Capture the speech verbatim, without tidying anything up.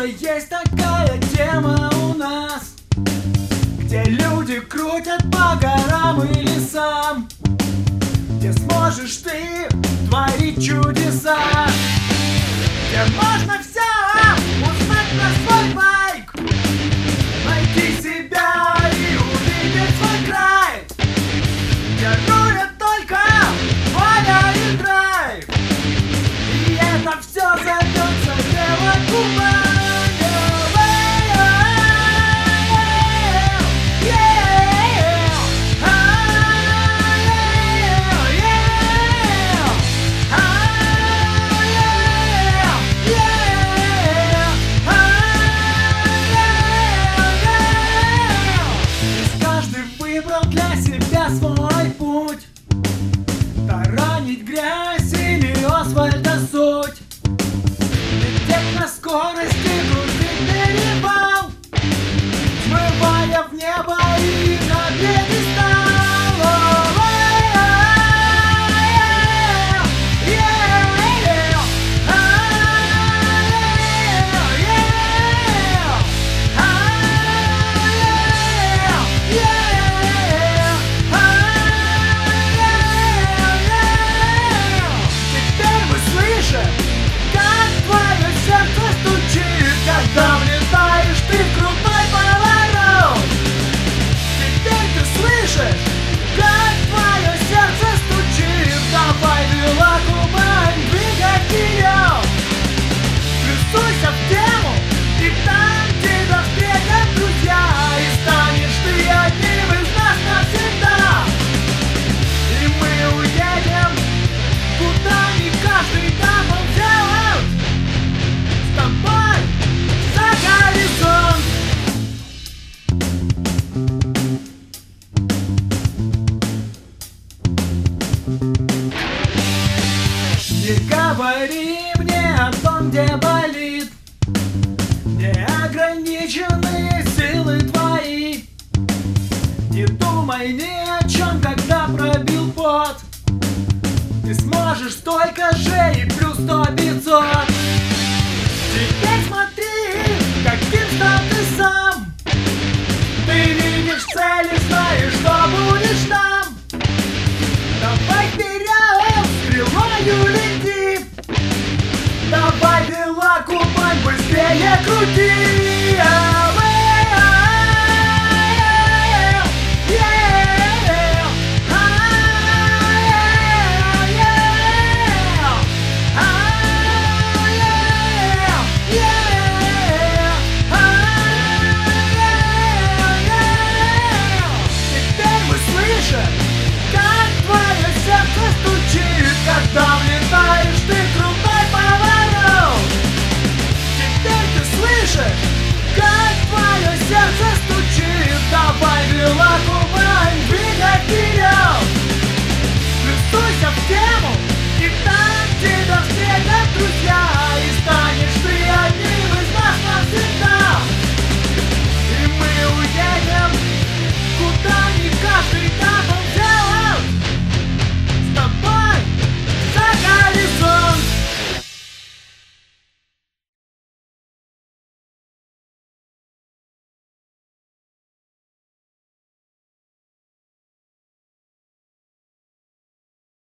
есть такая тема у нас, где люди крутят по горам и лесам, где сможешь ты творить чудеса, где можно все узнать на свой байк, найти себя и увидеть свой край, где рулят только воля и драйв, и это все зовется Кубань. Для себя свой путь, таранить грязь или асфальта суть, лететь на скорости, крутить перевал, смывая в небо и на пьедестал. Когда влетаешь ты в крутой поворот, теперь ты слышишь, как твое сердце стучит. Давай, вела Кубань, двигать ее, плюсуйся в тему, и там тебя встретят друзья, и станешь ты одним из нас навсегда. И мы уедем, куда не каждый там взял с тобой. Не говори мне о том, где болит, неограниченные силы твои. Не думай ни о чем, когда пробил пот, ты сможешь столько же и плюс сто пятьсот. Теперь смотри, каким стал ты сам. Ты видишь цели, знаешь, что будешь там. Давай вперед, стрелою лети. Давай, вела Кубань, быстрее крути.